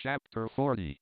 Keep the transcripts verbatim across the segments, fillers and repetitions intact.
Chapter forty.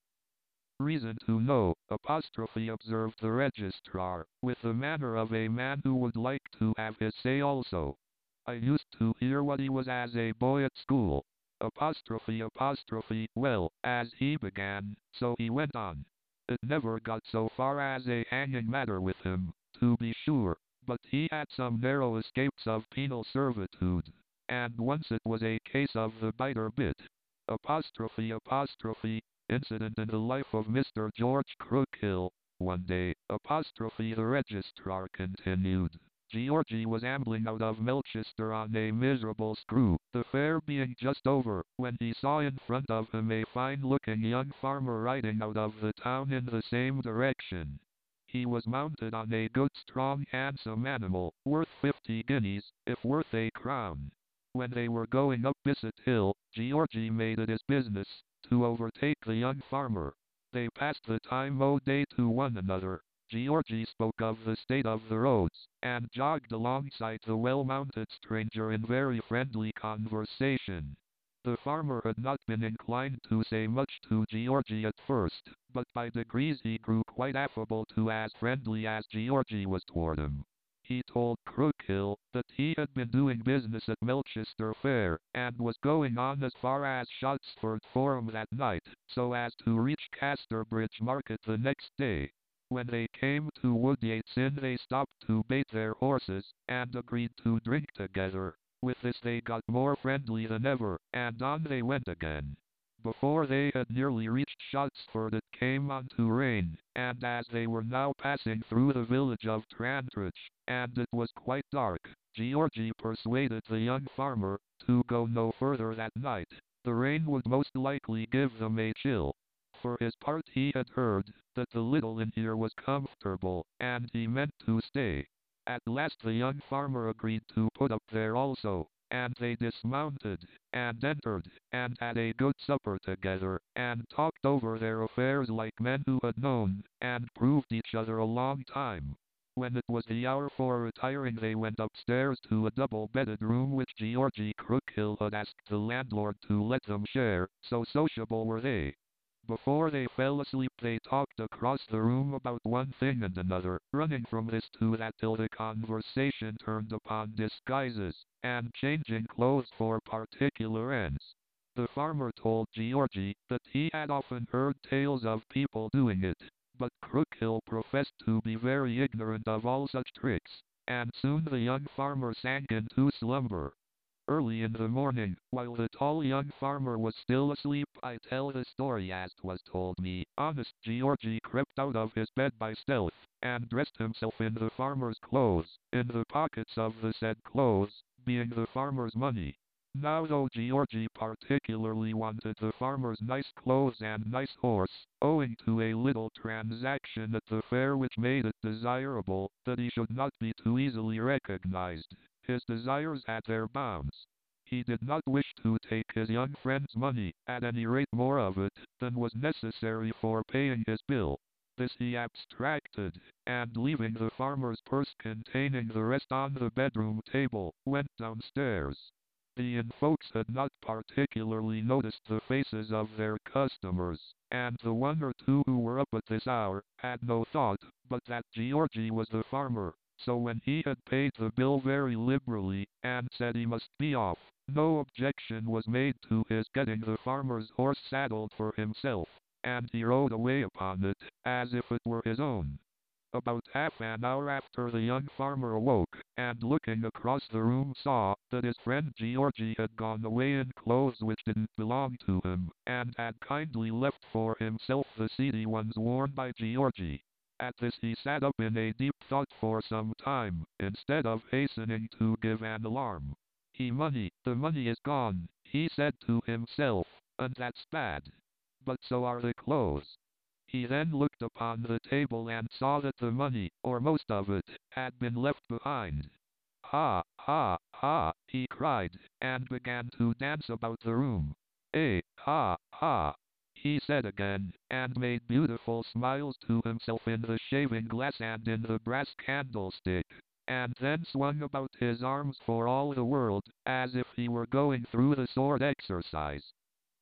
Reason to know, apostrophe observed the registrar, with the manner of a man who would like to have his say also. I used to hear what he was as a boy at school. Apostrophe apostrophe, well, as he began, so he went on. It never got so far as a hanging matter with him, to be sure, but he had some narrow escapes of penal servitude, and once it was a case of the biter bit. Apostrophe apostrophe, incident in the life of Mister George Crookhill. One day, apostrophe the registrar continued. Georgie was ambling out of Melchester on a miserable screw, the fair being just over, when he saw in front of him a fine-looking young farmer riding out of the town in the same direction. He was mounted on a good strong handsome animal, worth fifty guineas, if worth a crown. When they were going up Bissett Hill, Georgie made it his business to overtake the young farmer. They passed the time o' day to one another. Georgie spoke of the state of the roads, and jogged alongside the well-mounted stranger in very friendly conversation. The farmer had not been inclined to say much to Georgie at first, but by degrees he grew quite affable to as friendly as Georgie was toward him. He told Crookhill that he had been doing business at Melchester Fair, and was going on as far as Shottsford Forum that night, so as to reach Casterbridge Market the next day. When they came to Woodyates Inn they stopped to bait their horses, and agreed to drink together. With this they got more friendly than ever, and on they went again. Before they had nearly reached Shottsford it came on to rain, and as they were now passing through the village of Trantridge, and it was quite dark, Georgie persuaded the young farmer to go no further that night. The rain would most likely give them a chill. For his part he had heard that the little inn here was comfortable, and he meant to stay. At last the young farmer agreed to put up there also, and they dismounted, and entered, and had a good supper together, and talked over their affairs like men who had known and proved each other a long time. When it was the hour for retiring they went upstairs to a double-bedded room which Georgie Crookhill had asked the landlord to let them share, so sociable were they. Before they fell asleep they talked across the room about one thing and another, running from this to that till the conversation turned upon disguises, and changing clothes for particular ends. The farmer told Georgie that he had often heard tales of people doing it, but Crookhill professed to be very ignorant of all such tricks, and soon the young farmer sank into slumber. Early in the morning, while the tall young farmer was still asleep, I tell the story as 'twas told me. Honest Georgie crept out of his bed by stealth, and dressed himself in the farmer's clothes, in the pockets of the said clothes, being the farmer's money. Now though Georgie particularly wanted the farmer's nice clothes and nice horse, owing to a little transaction at the fair which made it desirable that he should not be too easily recognized, his desires had their bounds. He did not wish to take his young friend's money, at any rate more of it than was necessary for paying his bill. This he abstracted, and leaving the farmer's purse containing the rest on the bedroom table, went downstairs. The inn folks had not particularly noticed the faces of their customers, and the one or two who were up at this hour had no thought but that Georgie was the farmer. So when he had paid the bill very liberally, and said he must be off, no objection was made to his getting the farmer's horse saddled for himself, and he rode away upon it, as if it were his own. About half an hour after the young farmer awoke, and looking across the room saw that his friend Georgie had gone away in clothes which didn't belong to him, and had kindly left for himself the seedy ones worn by Georgie. At this he sat up in a deep thought for some time, instead of hastening to give an alarm. He money, the money is gone, he said to himself, and that's bad. But so are the clothes. He then looked upon the table and saw that the money, or most of it, had been left behind. Ha, ha, ha, he cried, and began to dance about the room. Eh, ha, ha, he said again, and made beautiful smiles to himself in the shaving glass and in the brass candlestick, and then swung about his arms for all the world, as if he were going through the sword exercise.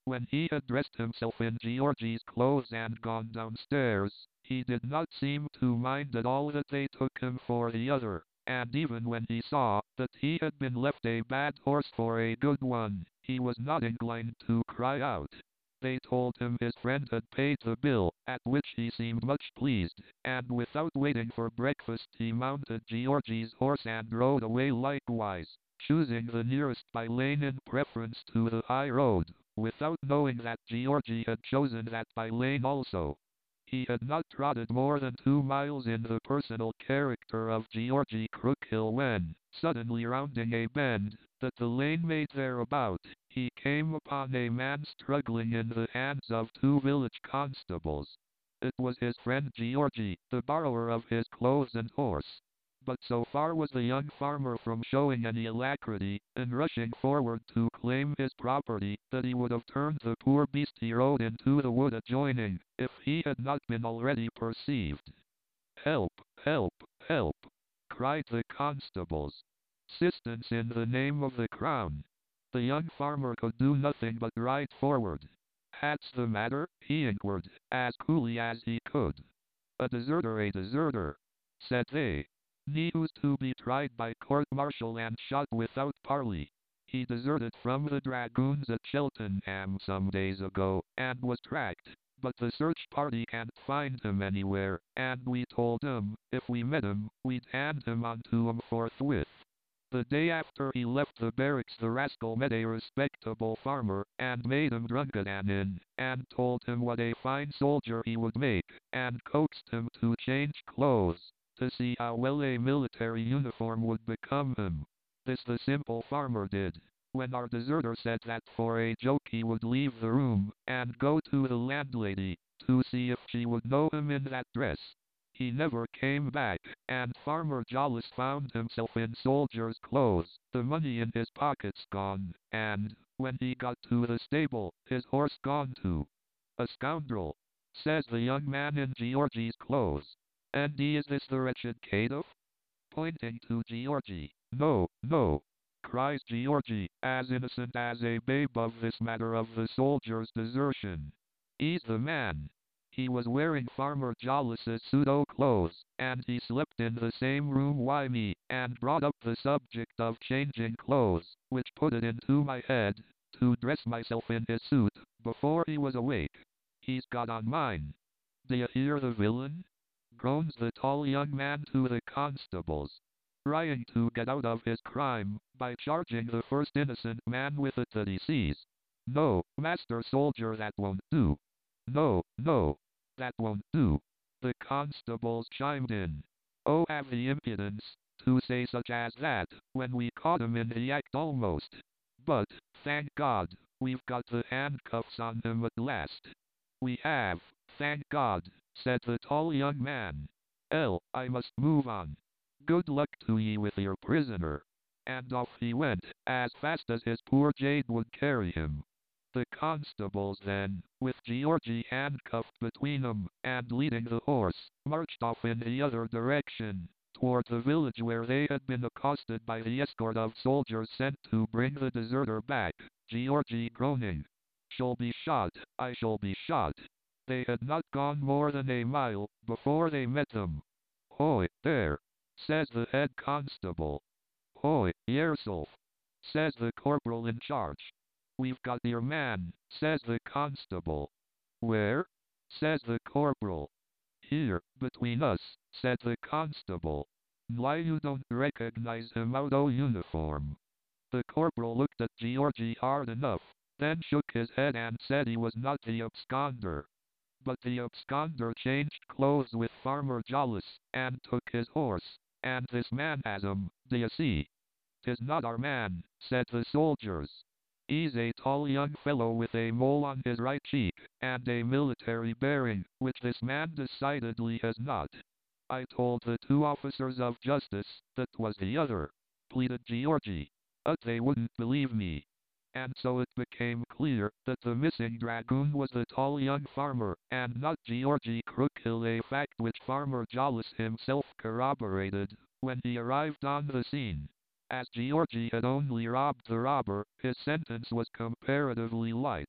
When he had dressed himself in Georgie's clothes and gone downstairs, he did not seem to mind at all that they took him for the other, and even when he saw that he had been left a bad horse for a good one, he was not inclined to cry out. They told him his friend had paid the bill, at which he seemed much pleased, and without waiting for breakfast he mounted Georgie's horse and rode away likewise, choosing the nearest by lane in preference to the high road, without knowing that Georgie had chosen that by lane also. He had not trotted more than two miles in the personal character of Georgie Crookhill when, suddenly rounding a bend that the lane made thereabout, he came upon a man struggling in the hands of two village constables. It was his friend Georgie, the borrower of his clothes and horse. But so far was the young farmer from showing any alacrity in rushing forward to claim his property, that he would have turned the poor beast he rode into the wood adjoining, if he had not been already perceived. "Help! Help! Help!" cried the constables. "Assistance in the name of the crown!" The young farmer could do nothing but ride forward. "What's the matter?" he inquired, as coolly as he could. "A deserter, a deserter," said they. "He was to be tried by court-martial and shot without parley. He deserted from the dragoons at Cheltenham some days ago, and was tracked, but the search party can't find him anywhere, and we told him, if we met him, we'd hand him on to 'em forthwith. The day after he left the barracks the rascal met a respectable farmer, and made him drunk at an inn, and told him what a fine soldier he would make, and coaxed him to change clothes, to see how well a military uniform would become him. This the simple farmer did. When our deserter said that for a joke he would leave the room, and go to the landlady, to see if she would know him in that dress, he never came back, and Farmer Jollis found himself in soldier's clothes, the money in his pockets gone, and, when he got to the stable, his horse gone too. A scoundrel, says the young man in Georgie's clothes. "And is this the wretched caitiff?" pointing to Georgie. "No, no," cries Georgie, as innocent as a babe of this matter of the soldier's desertion. "He's the man. He was wearing Farmer Jollis's pseudo-clothes, and he slept in the same room wi' me, and brought up the subject of changing clothes, which put it into my head to dress myself in his suit, before he was awake. He's got on mine. D'ye hear the villain?" groans the tall young man to the constables. "Trying to get out of his crime, by charging the first innocent man with it that he sees. No, master soldier, that won't do. No, no, that won't do." The constables chimed in. "Oh, have the impudence to say such as that, when we caught him in the act almost. But, thank God, we've got the handcuffs on him at last." "We have, thank God," said the tall young man. "Ell, I must move on. Good luck to ye with your prisoner." And off he went, as fast as his poor jade would carry him. The constables then, with Georgie handcuffed between 'em, and leading the horse, marched off in the other direction, toward the village where they had been accosted by the escort of soldiers sent to bring the deserter back, Georgie groaning, "Shall be shot, I shall be shot." They had not gone more than a mile, before they met them. "Hoy, there!" says the head constable. "Hoy, yerself!" says the corporal in charge. "We've got your man," says the constable. "Where?" says the corporal. "Here, between us," said the constable. "Why, you don't recognize him out o' uniform." The corporal looked at Georgie hard enough, then shook his head and said he was not the absconder. But the absconder changed clothes with Farmer Jollis, and took his horse, and this man has 'em, d'ye see. "'Tis not our man," said the soldiers. "He's a tall young fellow with a mole on his right cheek, and a military bearing, which this man decidedly has not." "I told the two officers of justice that was the other," pleaded Georgie, "but they wouldn't believe me." And so it became clear that the missing dragoon was the tall young farmer, and not Georgie Crookhill, a fact which Farmer Jollis himself corroborated when he arrived on the scene. As Georgie had only robbed the robber, his sentence was comparatively light.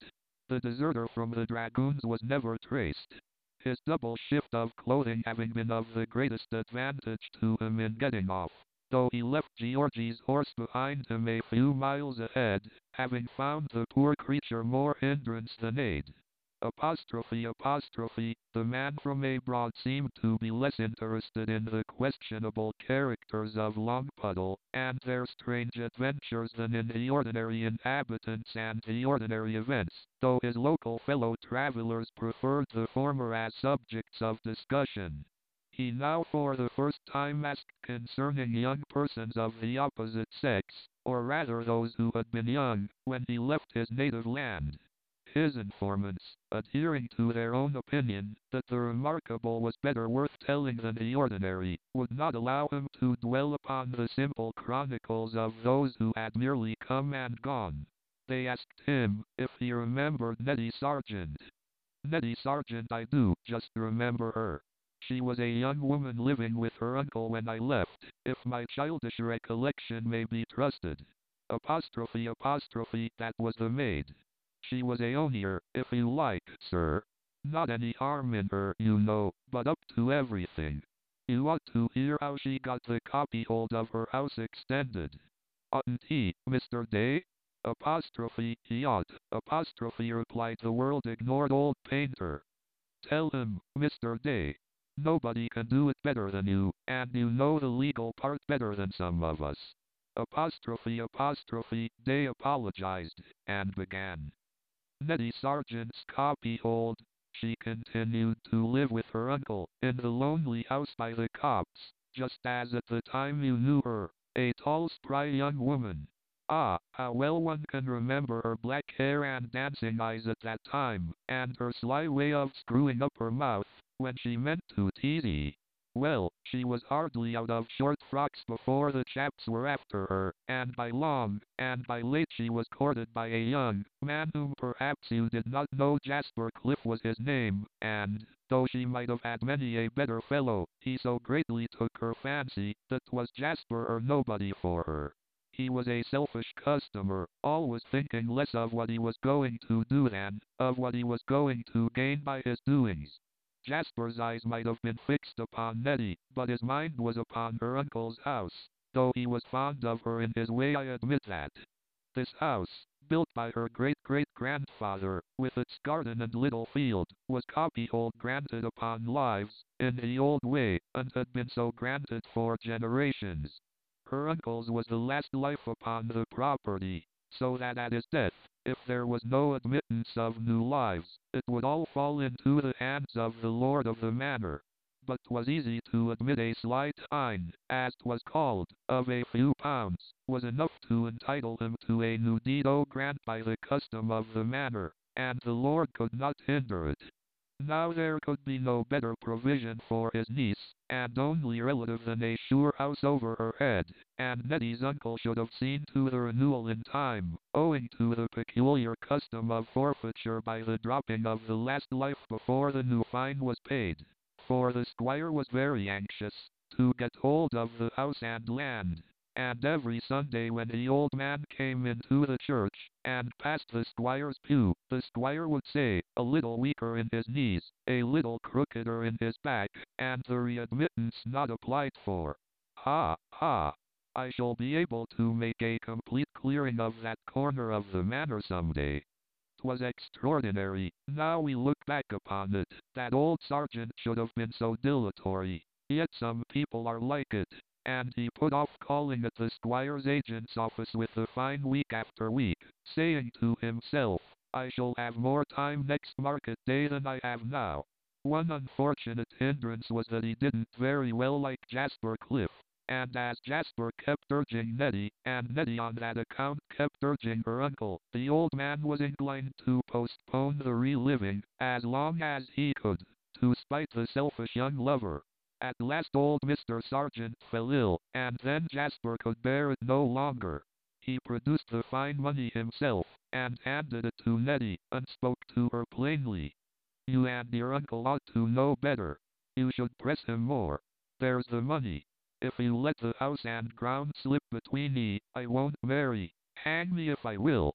The deserter from the dragoons was never traced, his double shift of clothing having been of the greatest advantage to him in getting off, though he left Georgie's horse behind him a few miles ahead, having found the poor creature more hindrance than aid. Apostrophe apostrophe, the man from abroad seemed to be less interested in the questionable characters of Longpuddle and their strange adventures than in the ordinary inhabitants and the ordinary events, though his local fellow travelers preferred the former as subjects of discussion. He now for the first time asked concerning young persons of the opposite sex, or rather those who had been young when he left his native land. His informants, adhering to their own opinion that the remarkable was better worth telling than the ordinary, would not allow him to dwell upon the simple chronicles of those who had merely come and gone. They asked him if he remembered Nettie Sargent. Nettie Sargent, I do just remember her. She was a young woman living with her uncle when I left, if my childish recollection may be trusted. Apostrophe apostrophe, that was the maid. She was a owner, if you like, sir. Not any harm in her, you know, but up to everything. You ought to hear how she got the copyhold of her house extended. Oughtn't he, Mister Day? Apostrophe, he ought, apostrophe, replied the world-ignored old painter. Tell him, Mister Day. Nobody can do it better than you, and you know the legal part better than some of us. Apostrophe apostrophe, Day apologized, and began. Nettie Sargent's copyhold. She continued to live with her uncle, in the lonely house by the copse, just as at the time you knew her, a tall spry young woman. Ah, how well one can remember her black hair and dancing eyes at that time, and her sly way of screwing up her mouth, when she meant to tease ye. Well, she was hardly out of short frocks before the chaps were after her, and by long and by late she was courted by a young man whom perhaps you did not know. Jasper Cliff was his name, and, though she might have had many a better fellow, he so greatly took her fancy that 'twas Jasper or nobody for her. He was a selfish customer, always thinking less of what he was going to do than of what he was going to gain by his doings. Jasper's eyes might have been fixed upon Nettie, but his mind was upon her uncle's house, though he was fond of her in his way, I admit that. This house, built by her great-great-grandfather, with its garden and little field, was copyhold granted upon lives, in the old way, and had been so granted for generations. Her uncle's was the last life upon the property, so that at his death, if there was no admittance of new lives, it would all fall into the hands of the lord of the manor. But 'twas easy to admit a slight fine, as 'twas called, of a few pounds, was enough to entitle him to a new deed o' grant by the custom of the manor, and the lord could not hinder it. Now there could be no better provision for his niece, and only relative, than a sure house over her head, and Nettie's uncle should have seen to the renewal in time, owing to the peculiar custom of forfeiture by the dropping of the last life before the new fine was paid. For the squire was very anxious to get hold of the house and land, and every Sunday when the old man came into the church, and passed the squire's pew, the squire would say, a little weaker in his knees, a little crookeder in his back, and the readmittance not applied for. Ha, ha! I shall be able to make a complete clearing of that corner of the manor some day. 'Twas extraordinary, now we look back upon it, that old sergeant should have been so dilatory, yet some people are like it. And he put off calling at the squire's agent's office with the fine week after week, saying to himself, I shall have more time next market day than I have now. One unfortunate hindrance was that he didn't very well like Jasper Cliff, and as Jasper kept urging Nettie, and Nettie on that account kept urging her uncle, the old man was inclined to postpone the reliving, as long as he could, to spite the selfish young lover. At last old Mister Sargent fell ill, and then Jasper could bear it no longer. He produced the fine money himself, and handed it to Nettie, and spoke to her plainly. You and your uncle ought to know better. You should press him more. There's the money. If you let the house and ground slip between ye, I won't marry. Hang me if I will.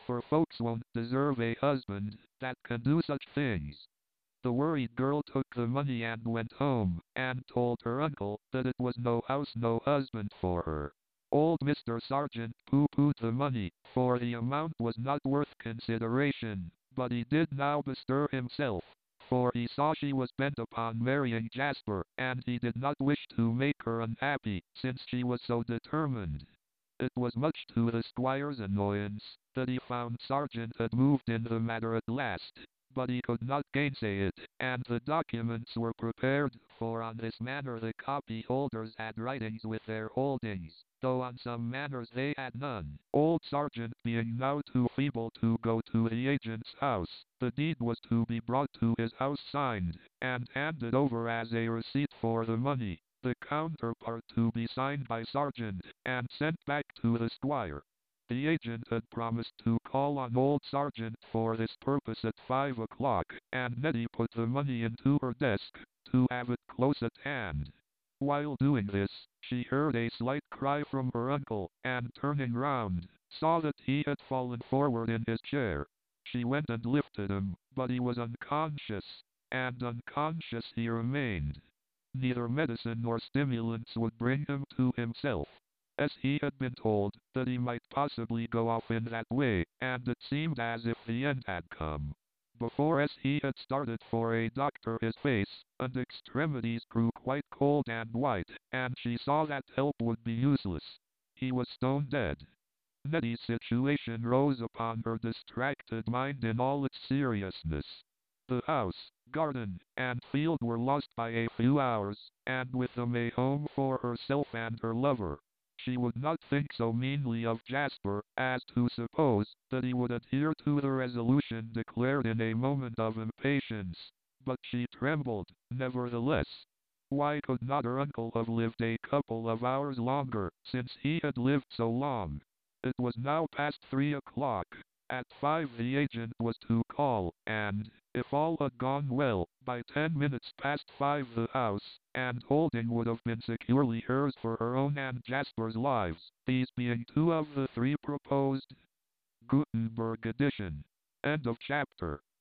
for folks won't deserve a husband that can do such things. The worried girl took the money and went home, and told her uncle that it was no house no husband for her. Old Mister Sargent pooh-poohed the money, for the amount was not worth consideration, but he did now bestir himself, for he saw she was bent upon marrying Jasper, and he did not wish to make her unhappy, since she was so determined. It was much to the squire's annoyance that he found Sargent had moved in the matter at last, but he could not gainsay it, and the documents were prepared, for on this manner the copyholders had writings with their holdings, though on some matters they had none. Old Sargent being now too feeble to go to the agent's house, the deed was to be brought to his house signed, and handed over as a receipt for the money, the counterpart to be signed by Sargent, and sent back to the squire. The agent had promised to call on old Sargent for this purpose at five o'clock, and Nettie put the money into her desk, to have it close at hand. While doing this, she heard a slight cry from her uncle, and turning round, saw that he had fallen forward in his chair. She went and lifted him, but he was unconscious, and unconscious he remained. Neither medicine nor stimulants would bring him to himself, as he had been told that he might possibly go off in that way, and it seemed as if the end had come. Before as he had started for a doctor his face and extremities grew quite cold and white, and she saw that help would be useless. He was stone dead. Nettie's situation rose upon her distracted mind in all its seriousness. The house, garden, and field were lost by a few hours, and with them a home for herself and her lover. She would not think so meanly of Jasper as to suppose that he would adhere to the resolution declared in a moment of impatience, but she trembled, nevertheless. Why could not her uncle have lived a couple of hours longer, since he had lived so long? It was now past three o'clock. At five the agent was to call, and, if all had gone well, by ten minutes past five the house and holding would have been securely hers for her own and Jasper's lives, these being two of the three proposed. Gutenberg edition. End of chapter.